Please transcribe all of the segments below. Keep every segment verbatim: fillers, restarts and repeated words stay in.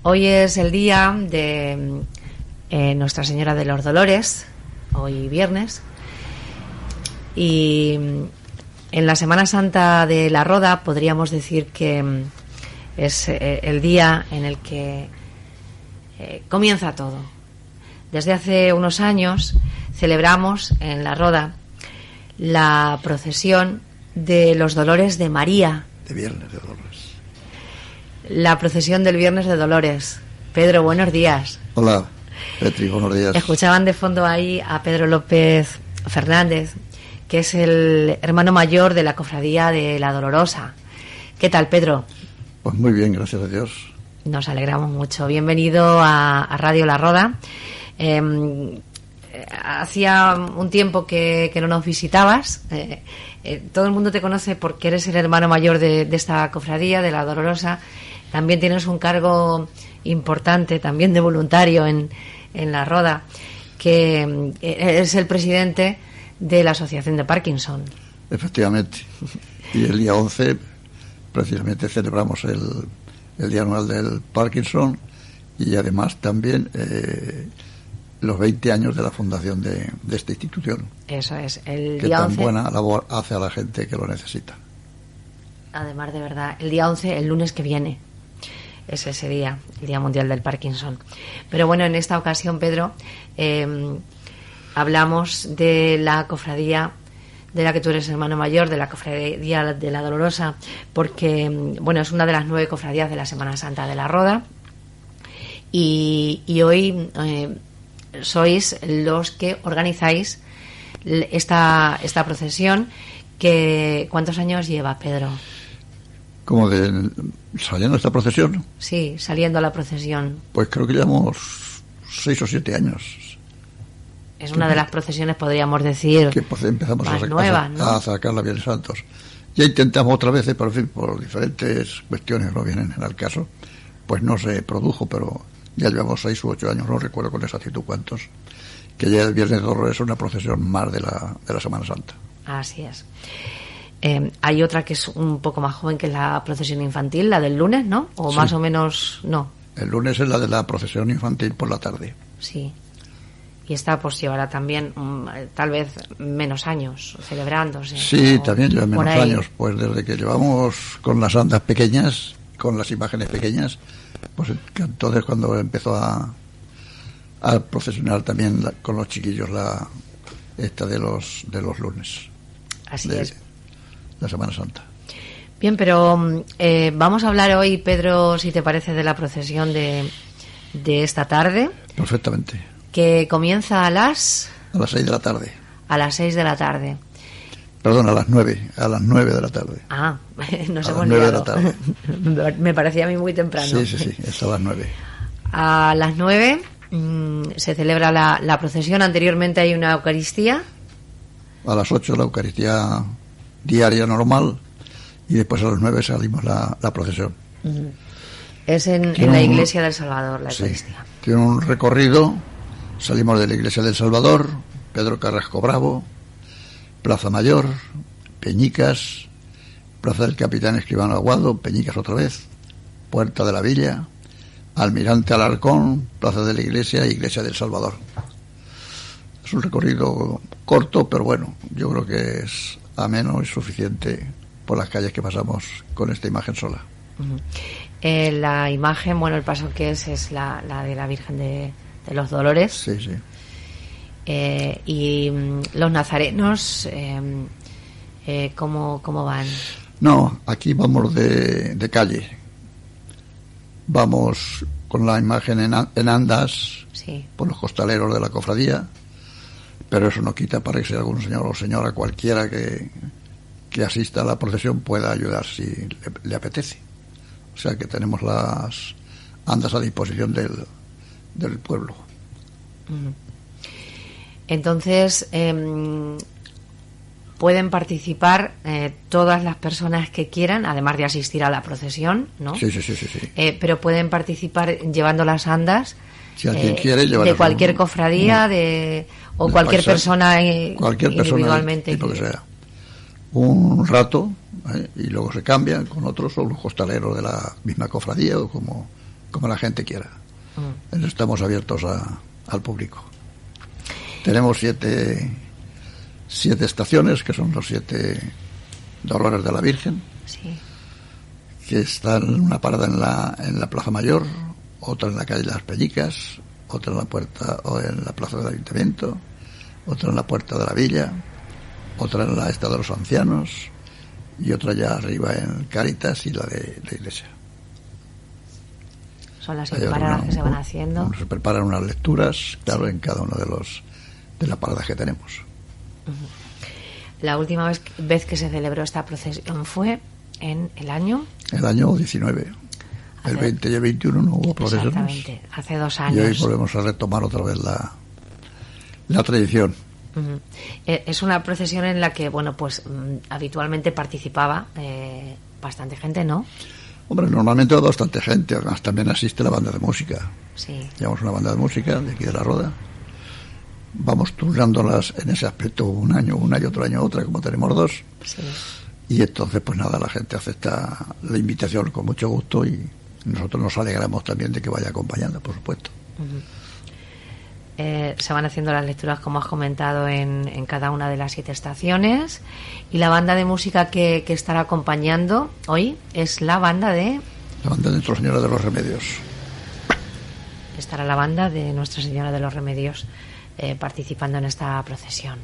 Hoy es el día de eh, Nuestra Señora de los Dolores, hoy viernes, y en la Semana Santa de la Roda podríamos decir que es eh, el día en el que eh, comienza todo. Desde hace unos años celebramos en la Roda la procesión de los Dolores de María. De Viernes de Dolores. La procesión del Viernes de Dolores. Pedro, buenos días. Hola, Petri, buenos días. Escuchaban de fondo ahí a Pedro López Fernández, que es el hermano mayor de la Cofradía de la Dolorosa. ¿Qué tal, Pedro? Pues muy bien, gracias a Dios. Nos alegramos mucho. Bienvenido a, a Radio La Roda. Eh, hacía un tiempo que, que no nos visitabas. Eh, eh, todo el mundo te conoce porque eres el hermano mayor de, de esta cofradía, de la Dolorosa. También tienes un cargo importante, también de voluntario en, en la Roda, que es el presidente de la Asociación de Parkinson. Efectivamente. Y el día once, precisamente, celebramos el, el Día Anual del Parkinson y además también eh, los veinte años de la fundación de, de esta institución. Eso es. El que día tan once, buena labor hace a la gente que lo necesita. Además, de verdad, el día once, el lunes que viene, es ese día, el Día Mundial del Parkinson. Pero bueno, en esta ocasión, Pedro, eh, hablamos de la cofradía de la que tú eres hermano mayor, de la Cofradía de la Dolorosa, porque bueno, es una de las nueve cofradías de la Semana Santa de la Roda, y, y hoy eh, sois los que organizáis esta, esta procesión. Que, ¿cuántos años lleva, Pedro? ¿Cómo de saliendo esta procesión? Sí, saliendo a la procesión. Pues creo que llevamos seis o siete años. Es una de las procesiones, podríamos decir, que pues empezamos más a, sac- nuevas, a, ¿no? a sacar la Viernes Santos. Ya intentamos otra vez, pero en fin, por diferentes cuestiones no vienen al caso, pues no se produjo, pero ya llevamos seis u ocho años, no recuerdo con exactitud cuántos, que ya el Viernes de Dolores es una procesión más de la, de la Semana Santa. Así es. Eh, hay otra que es un poco más joven, que es la procesión infantil, la del lunes, ¿no? O Sí. más o menos, no. El lunes es la de la procesión infantil por la tarde. Sí. Y esta pues llevará también um, tal vez menos años celebrándose. Sí, o también lleva por menos ahí. años, pues desde que llevamos con las andas pequeñas, con las imágenes pequeñas, pues entonces cuando empezó a, a procesionar también la, con los chiquillos la esta de los de los lunes. Así de es. La Semana Santa. Bien, pero eh, vamos a hablar hoy, Pedro, si te parece, de la procesión de, de esta tarde, Perfectamente. que comienza a las A las seis de la tarde. a las seis de la tarde. Perdón, a las nueve. A las nueve de la tarde. Ah, nos A hemos las nueve de liado. la tarde. Me parecía a mí muy temprano. Sí, sí, sí, es a las nueve. A las nueve mmm, se celebra la, la procesión. Anteriormente hay una Eucaristía. A las ocho la Eucaristía diaria normal y después a las nueve salimos la, la procesión. Uh-huh. Es en, en Tiene la un- Iglesia del Salvador, la Sí, Eucaristía. tiene un recorrido. Salimos de la Iglesia del Salvador, Pedro Carrasco Bravo, Plaza Mayor, Peñicas, Plaza del Capitán Escribano Aguado, Peñicas otra vez, Puerta de la Villa, Almirante Alarcón, Plaza de la Iglesia, Iglesia del Salvador. Es un recorrido corto, pero bueno, yo creo que es ameno y suficiente por las calles que pasamos con esta imagen sola. Uh-huh. Eh, la imagen, bueno, el paso que es es la, la de la Virgen de, de los Dolores. Sí, sí. Eh, y mm, los nazarenos, eh, eh, ¿cómo, ¿cómo van? No, aquí vamos de, de calle. Vamos con la imagen en, a- en andas Sí. por los costaleros de la cofradía, pero eso no quita para que si algún señor o señora cualquiera que, que asista a la procesión pueda ayudar si le, le apetece. O sea que tenemos las andas a disposición del, del pueblo. Uh-huh. Entonces, eh, pueden participar eh, todas las personas que quieran, además de asistir a la procesión, ¿no? Sí, sí, sí, sí. sí. Eh, pero pueden participar llevando las andas. Si alguien eh, quiere llevar de cualquier un- cofradía, un- de o de cualquier paisaje, persona eh, cualquier persona individualmente. del tipo que sea. Un rato, ¿eh? Y luego se cambian con otros o los costaleros de la misma cofradía o como como la gente quiera. Mm. Estamos abiertos a, al público. Tenemos siete, siete estaciones, que son los siete Dolores de la Virgen, sí. que están una parada en la, en la Plaza Mayor, otra en la calle Las Peñicas, otra en la puerta o en la Plaza del Ayuntamiento, otra en la Puerta de la Villa, otra en la Esta de los Ancianos y otra ya arriba en Cáritas y la de la iglesia. Son las siete paradas una, que se van haciendo. Se preparan unas lecturas, claro, en cada uno de los de las paradas que tenemos. Uh-huh. La última vez, vez que se celebró esta procesión fue en el año... El año diecinueve. Hace, el veinte y el veintiuno no hubo procesiones. Exactamente, hace dos años. Y hoy volvemos a retomar otra vez la, la tradición. Uh-huh. Es una procesión en la que, bueno, pues mm, habitualmente participaba eh, bastante gente, ¿no? Hombre, normalmente va bastante gente, además también asiste la banda de música. Sí. Llevamos una banda de música de aquí de La Roda. Vamos turnándolas en ese aspecto un año, una y otro año otra, como tenemos dos. Sí. Y entonces, pues nada, la gente acepta la invitación con mucho gusto y nosotros nos alegramos también de que vaya acompañando, por supuesto. Uh-huh. Eh, se van haciendo las lecturas, como has comentado, en, en cada una de las siete estaciones. Y la banda de música que, que estará acompañando hoy es la banda de... La banda de Nuestra Señora de los Remedios. Estará la banda de Nuestra Señora de los Remedios eh, participando en esta procesión.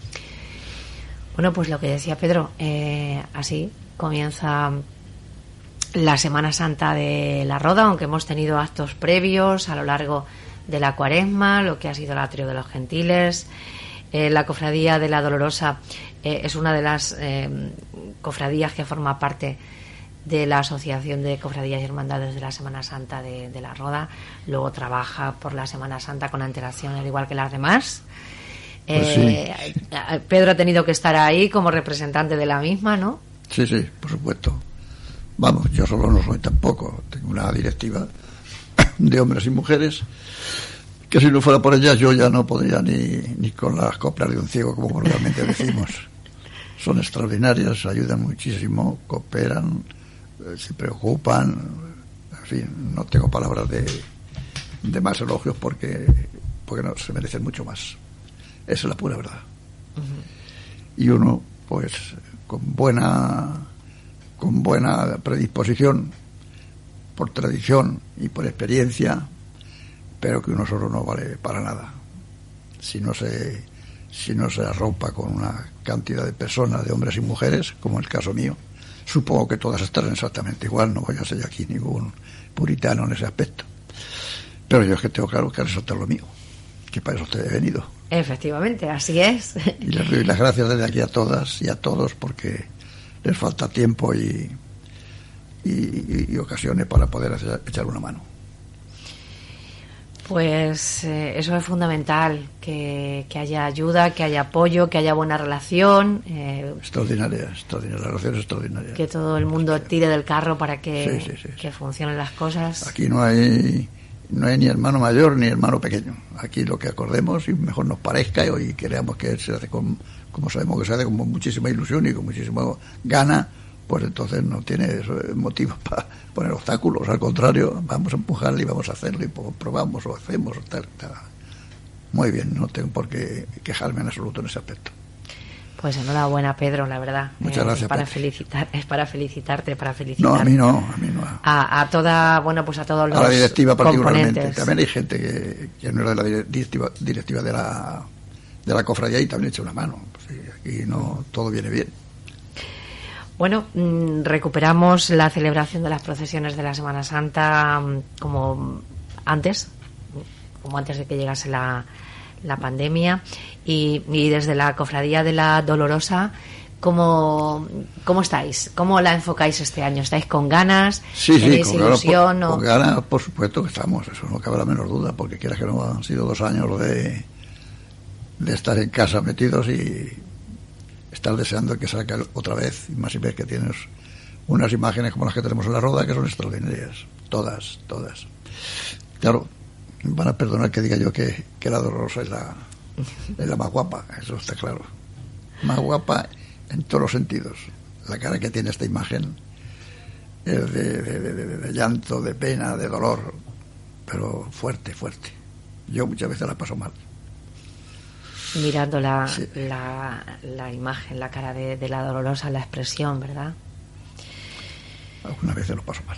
Bueno, pues lo que decía Pedro, eh, así comienza la Semana Santa de La Roda, aunque hemos tenido actos previos a lo largo de la Cuaresma, lo que ha sido el Atrio de los Gentiles. Eh, la Cofradía de la Dolorosa eh, es una de las eh, cofradías que forma parte de la Asociación de Cofradías y Hermandades de la Semana Santa de, de La Roda. Luego trabaja por la Semana Santa con antelación, al igual que las demás. Pues eh, sí. Pedro ha tenido que estar ahí como representante de la misma, ¿no? Sí, sí, por supuesto. Vamos, yo solo no soy tampoco. Tengo una directiva de hombres y mujeres que si no fuera por ellas yo ya no podría ni, ni con las coplas de un ciego, como vulgarmente decimos. Son extraordinarias, ayudan muchísimo, cooperan, eh, se preocupan. En fin, no tengo palabras de, de más elogios porque, porque no se merecen mucho más. Esa es la pura verdad. Uh-huh. Y uno, pues, con buena, con buena predisposición, por tradición y por experiencia, pero que uno solo no vale para nada. Si no se, si no se arropa con una cantidad de personas, de hombres y mujeres, como el caso mío, supongo que todas estarán exactamente igual, no voy a ser yo aquí ningún puritano en ese aspecto. Pero yo es que tengo claro que resaltar lo mío, que para eso usted he venido. Efectivamente, así es. Y les doy las gracias desde aquí a todas y a todos porque les falta tiempo y, y, y ocasiones para poder hacer, echar una mano. Pues eh, eso es fundamental, que, que haya ayuda, que haya apoyo, que haya buena relación. Eh, extraordinaria, extraordinaria, la relación es extraordinaria. Que todo el mundo tire del carro para que, sí, sí, sí, que funcionen las cosas. Aquí no hay... No hay ni hermano mayor ni hermano pequeño. Aquí lo que acordemos y mejor nos parezca y creamos que se hace con, como sabemos que se hace con muchísima ilusión y con muchísima gana, pues entonces no tiene motivos para poner obstáculos. Al contrario, vamos a empujarle y vamos a hacerlo y probamos o hacemos o tal, tal. Muy bien, no tengo por qué quejarme en absoluto en ese aspecto. Pues enhorabuena, Pedro, la verdad. Muchas eh, gracias. Es para Pepe. felicitar, es para felicitarte, para felicitar. No, a mí no, a mí no. A, a toda, bueno, pues a todos los a la directiva particularmente. componentes. También hay gente que, que no es de la directiva, directiva de la de la cofradía y también echa una mano. Sí, aquí no todo viene bien. Bueno, mmm, recuperamos la celebración de las procesiones de la Semana Santa mmm, como antes, como antes de que llegase la la pandemia y, y desde la Cofradía de la Dolorosa, ¿cómo, cómo estáis? ¿Cómo la enfocáis este año? ¿Estáis con ganas? Sí, sí, con ilusión? Ganas, o... con ganas, por supuesto que estamos, eso no cabe la menor duda, porque quieras que no, han sido dos años de, de estar en casa metidos y estar deseando que salga otra vez, y más si ves que tienes unas imágenes como las que tenemos en La Roda que son extraordinarias, todas, todas. Claro, van a perdonar que diga yo que, que la Dolorosa es la, es la más guapa, eso está claro. Más guapa en todos los sentidos. La cara que tiene esta imagen es de, de, de, de, de llanto, de pena, de dolor, pero fuerte, fuerte. Yo muchas veces la paso mal. Mirando la, sí. la, la imagen, la cara de, de la Dolorosa, la expresión, ¿verdad? Algunas veces lo paso mal.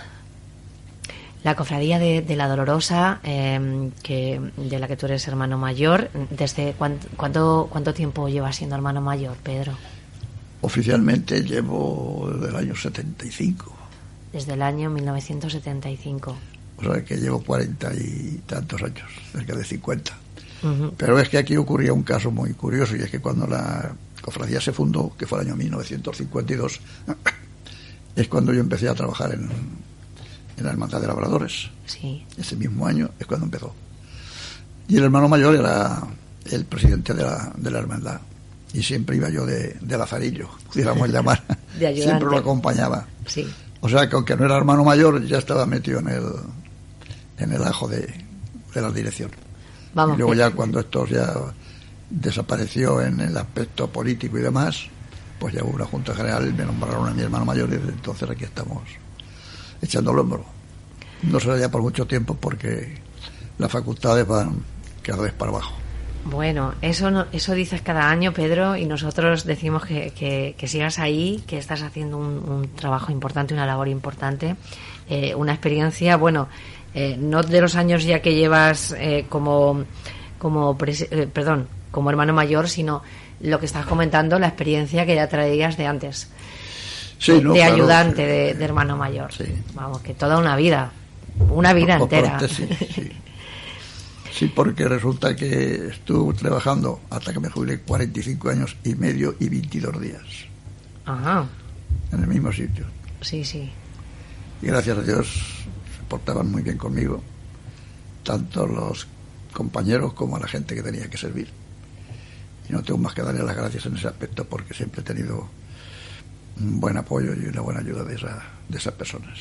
La cofradía de, de la Dolorosa, eh, que de la que tú eres hermano mayor, ¿desde cuánto, cuánto, cuánto tiempo llevas siendo hermano mayor, Pedro? Oficialmente llevo desde el año setenta y cinco. Desde el año mil novecientos setenta y cinco. O sea que llevo cuarenta y tantos años, cerca de cincuenta. Uh-huh. Pero es que aquí ocurría un caso muy curioso, y es que cuando la cofradía se fundó, que fue el año mil novecientos cincuenta y dos, es cuando yo empecé a trabajar en, en la Hermandad de Labradores. Sí. Ese mismo año es cuando empezó. Y el hermano mayor era el presidente de la, de la hermandad. Y siempre iba yo de, de lazarillo, pudiéramos llamar. De ayudante. Siempre lo acompañaba. Sí. O sea que aunque no era hermano mayor, ya estaba metido en el, en el ajo de, de la dirección. Vamos, y luego que... ya cuando esto ya desapareció en el aspecto político y demás, pues ya hubo una junta general y me nombraron a mi hermano mayor, y desde entonces aquí estamos echando el hombro. No será ya por mucho tiempo porque las facultades van cada vez para abajo. Bueno, eso no, eso dices cada año, Pedro, y nosotros decimos que, que, que sigas ahí, que estás haciendo un, un trabajo importante, una labor importante, eh, una experiencia, bueno, eh, no de los años ya que llevas eh, como, como pres- eh, perdón, como hermano mayor, sino lo que estás comentando, la experiencia que ya traías de antes, sí, de, no, de claro, ayudante, sí, de, de hermano mayor. Sí. Vamos, que toda una vida, una vida Por, por entera. parte, sí, sí. Sí, porque resulta que estuve trabajando hasta que me jubilé cuarenta y cinco años y medio y veintidós días. Ajá. En el mismo sitio. Sí, sí. Y gracias a Dios se portaban muy bien conmigo, tanto los compañeros como a la gente que tenía que servir. Y no tengo más que darle las gracias en ese aspecto, porque siempre he tenido un buen apoyo y una buena ayuda de, esa, de esas personas.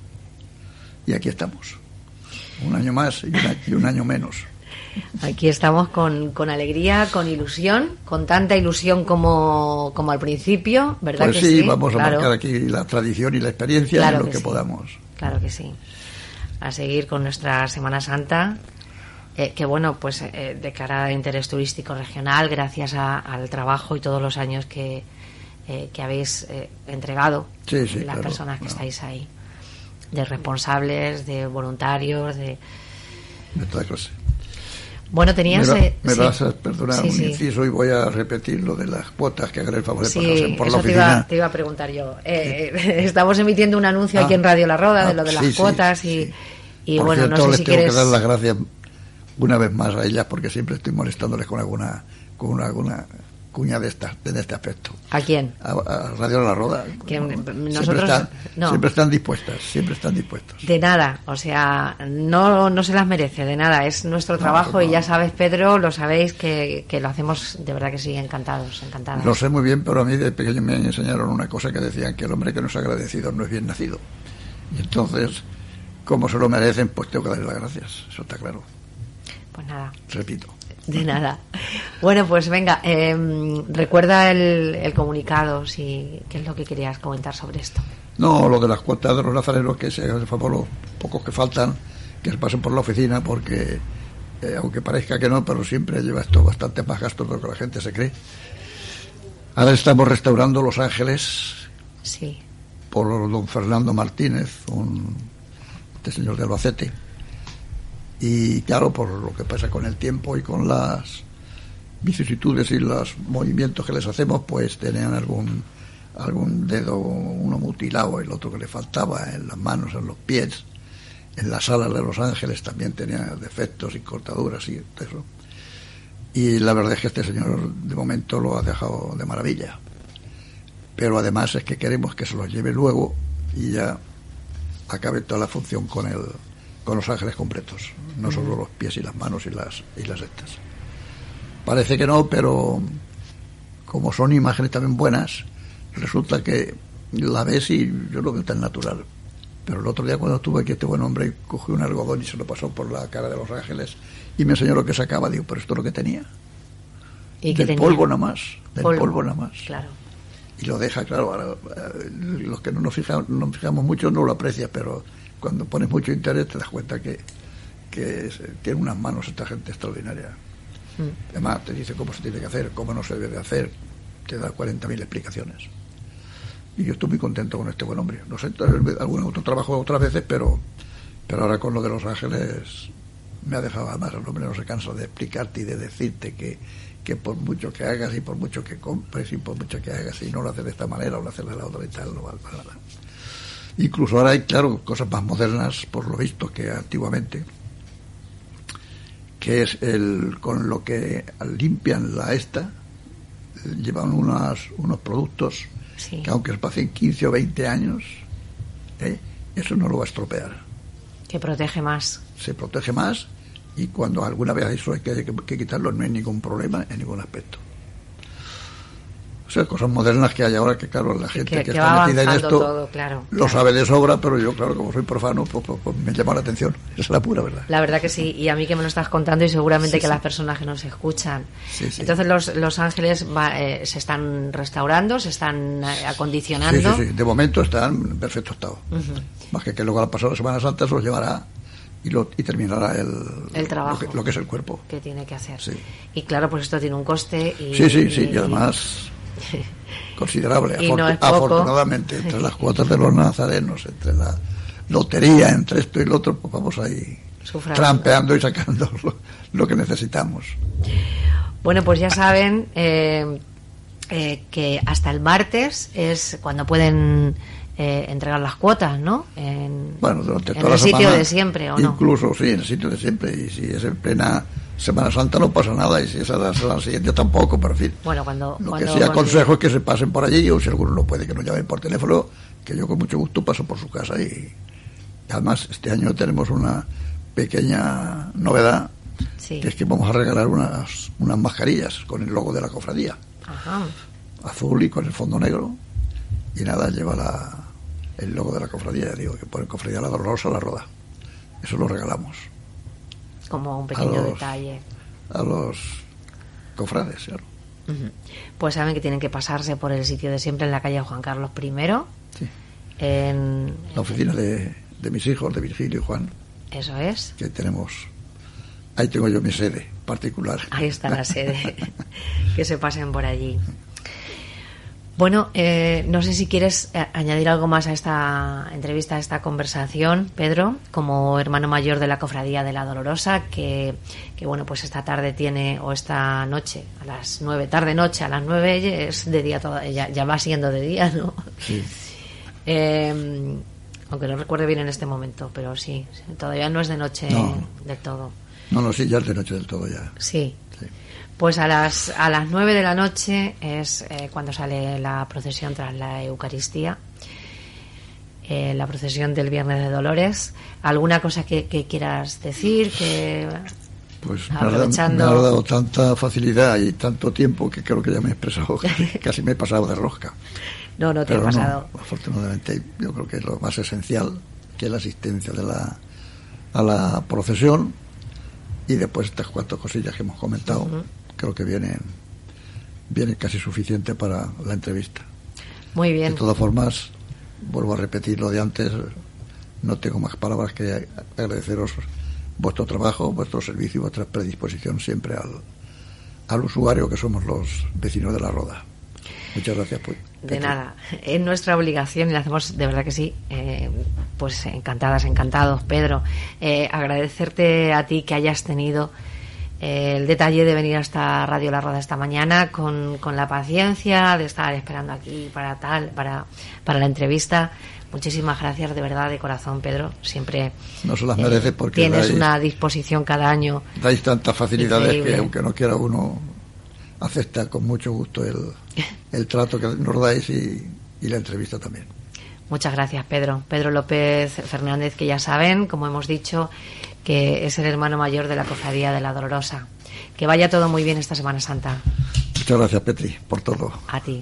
Y aquí estamos. Un año más y, una, y un año menos. Aquí estamos con, con alegría, con ilusión, con tanta ilusión como, como al principio, ¿verdad? Pues que sí, sí, vamos a claro. marcar aquí la tradición y la experiencia Claro en lo que que sí. podamos. Claro que sí. A seguir con nuestra Semana Santa, eh, que bueno, pues eh, de cara a interés turístico regional, gracias a, al trabajo y todos los años que, eh, que habéis eh, entregado, Sí, sí, las claro, personas que claro. estáis ahí, de responsables, de voluntarios, de... De toda clase. Bueno, tenías... Me, va, eh, me sí. vas a perdonar Sí, un sí. inciso y voy a repetir lo de las cuotas, que hagan el favor de Sí, pasarse por la eso te oficina. iba, te iba a preguntar yo. Eh, eh, estamos emitiendo un anuncio Ah, aquí en Radio La Roda de ah, lo de las sí, sí, cuotas y, sí. y Por bueno, cierto, no sé les si tengo quieres... que dar las gracias una vez más a ellas, porque siempre estoy molestándoles con alguna con una, alguna cuña de estas, en este aspecto. ¿A quién? A, a Radio La Roda. Que Bueno, nosotros- siempre, están, no. siempre están dispuestas, siempre están dispuestos. De nada, o sea, no, no se las merece, de nada, es nuestro trabajo no. y ya sabes, Pedro, lo sabéis que, que lo hacemos de verdad que sí, encantados, encantadas. Lo sé muy bien, pero a mí de pequeño me enseñaron una cosa que decían, que el hombre que no es agradecido no es bien nacido. Y entonces, como se lo merecen, pues tengo que darles las gracias, eso está claro. Pues nada, Repito. de nada. Bueno, pues venga, eh, recuerda el, el comunicado, si qué es lo que querías comentar sobre esto. No, lo de las cuotas de los nazarenos, que se hagan el favor los pocos que faltan, que se pasen por la oficina, porque eh, aunque parezca que no, pero siempre lleva esto bastante más gastos de lo que la gente se cree. Ahora estamos restaurando Los Ángeles Sí, por don Fernando Martínez, un este señor de Albacete. Y claro, por lo que pasa con el tiempo y con las vicisitudes y los movimientos que les hacemos, pues tenían algún algún dedo, uno mutilado, el otro que le faltaba en las manos, en los pies. En la sala de Los Ángeles también tenía defectos y cortaduras y eso. Y la verdad es que este señor de momento lo ha dejado de maravilla. Pero además es que queremos que se los lleve luego y ya acabe toda la función con el con Los Ángeles completos, no solo los pies y las manos y las y las estas. Parece que no, pero como son imágenes también buenas, resulta que la ves y yo lo veo tan natural. Pero el otro día cuando estuve aquí, este buen hombre cogió un algodón y se lo pasó por la cara de Los Ángeles y me enseñó lo que sacaba. Digo, pero esto es lo que tenía. ¿y qué Del tenía? polvo nada más, del Polvo. polvo nada más. Claro. y lo deja, claro, ahora, los que no nos fijamos, no nos fijamos mucho no lo aprecias, pero cuando pones mucho interés te das cuenta que, que es, tiene unas manos esta gente extraordinaria. Mm. Además te dice cómo se tiene que hacer, cómo no se debe de hacer, te da cuarenta mil explicaciones. Y yo estoy muy contento con este buen hombre. No sé, algún otro trabajo otras veces, pero, pero ahora con lo de Los Ángeles me ha dejado, además el hombre no se cansa de explicarte y de decirte que que por mucho que hagas y por mucho que compres y por mucho que hagas y no lo haces de esta manera o lo haces de la otra y tal, no vale para nada. Incluso ahora hay, claro, cosas más modernas, por lo visto, que antiguamente, que es el con lo que limpian la esta, llevan unas, unos productos sí. que aunque pasen quince o veinte años, ¿eh? eso no lo va a estropear. Que protege más. Se protege más. Y cuando alguna vez eso hay que, que, que quitarlo, no hay ningún problema en ningún aspecto. O sea, cosas modernas que hay ahora que, claro, la gente que, que, que está metida en esto todo, claro, lo claro. sabe de sobra, pero yo, claro, como soy profano, pues, pues, pues me llama la atención. Esa es la pura verdad. La verdad que sí, y a mí que me lo estás contando y seguramente sí, que sí. las personas que nos escuchan. Sí, sí. Entonces los, los Ángeles va, eh, se están restaurando, se están acondicionando. Sí, sí, sí. De momento están en perfecto estado. Uh-huh. Más que que luego al pasar la Semana Santa se los llevará y lo y terminará el, el trabajo, lo que, lo que es el cuerpo que tiene que hacer. Sí. Y claro, pues esto tiene un coste y, sí sí sí y, y además considerable y afortun- no es afortunadamente entre las cuotas de los nazarenos, entre la lotería, entre esto y lo otro, pues vamos ahí Sufrando. trampeando y sacando lo, lo que necesitamos. Bueno, pues ya saben eh, eh, que hasta el martes es cuando pueden Eh, entregar las cuotas, ¿no? En, bueno, durante toda en la el sitio semana, de siempre, ¿o no? Incluso, sí, en el sitio de siempre. Y si es en plena Semana Santa no pasa nada, y si es a la, a la siguiente tampoco, pero en fin. Bueno, cuando... Lo cuando que sí aconsejo es que se pasen por allí, o si alguno no puede, que nos llamen por teléfono, que yo con mucho gusto paso por su casa. Y, y además, este año tenemos una pequeña novedad, sí. que es que vamos a regalar unas, unas mascarillas con el logo de la cofradía. Ajá. Azul y con el fondo negro. Y nada, lleva la... el logo de la cofradía, digo, que pone Cofradía La Dolorosa La Roda. Eso lo regalamos. Como un pequeño a los, detalle. A los cofrades, claro. Uh-huh. Pues saben que tienen que pasarse por el sitio de siempre en la calle Juan Carlos primero. Sí. En la oficina de, de mis hijos, de Virgilio y Juan. Eso es. Que tenemos... Ahí tengo yo mi sede particular. Ahí está la sede. Que se pasen por allí. Bueno, eh, no sé si quieres añadir algo más a esta entrevista, a esta conversación, Pedro, como hermano mayor de la Cofradía de la Dolorosa, que, que bueno, pues esta tarde tiene, o esta noche, a las nueve, tarde-noche, a las nueve, es de día, toda, ya, ya va siendo de día, ¿no? Sí. Eh, aunque no recuerde bien en este momento, pero sí, todavía no es de noche no. del todo. No, no, sí, ya es de noche del todo ya. Sí. Pues a las a las nueve de la noche es eh, cuando sale la procesión tras la Eucaristía, eh, la procesión del Viernes de Dolores. ¿Alguna cosa que, que quieras decir? Que pues aprovechando... me ha dado tanta facilidad y tanto tiempo que creo que ya me he expresado, casi, casi me he pasado de rosca. No, no te Pero he pasado. No, afortunadamente yo creo que es lo más esencial, que es la asistencia de la a la procesión, y después estas cuatro cosillas que hemos comentado. Uh-huh. Creo que viene, viene casi suficiente para la entrevista. Muy bien. De todas formas, vuelvo a repetir lo de antes, no tengo más palabras que agradeceros vuestro trabajo, vuestro servicio y vuestra predisposición siempre al, al usuario que somos los vecinos de La Roda. Muchas gracias. Pues, de nada, es nuestra obligación y la hacemos de verdad que sí, eh, pues encantadas, encantados, Pedro. Eh, agradecerte a ti que hayas tenido el detalle de venir hasta Radio La Roda esta mañana con, con la paciencia de estar esperando aquí para tal, para, para la entrevista. Muchísimas gracias de verdad, de corazón, Pedro. Siempre no se las merece eh, porque tienes dais, una disposición cada año. Dais tantas facilidades increíble. Que aunque no quiera uno acepta con mucho gusto el, el trato que nos dais y, y la entrevista también. Muchas gracias, Pedro. Pedro López Fernández, que ya saben, como hemos dicho, que es el hermano mayor de la Cofradía de la Dolorosa. Que vaya todo muy bien esta Semana Santa. Muchas gracias, Petri, por todo. A ti.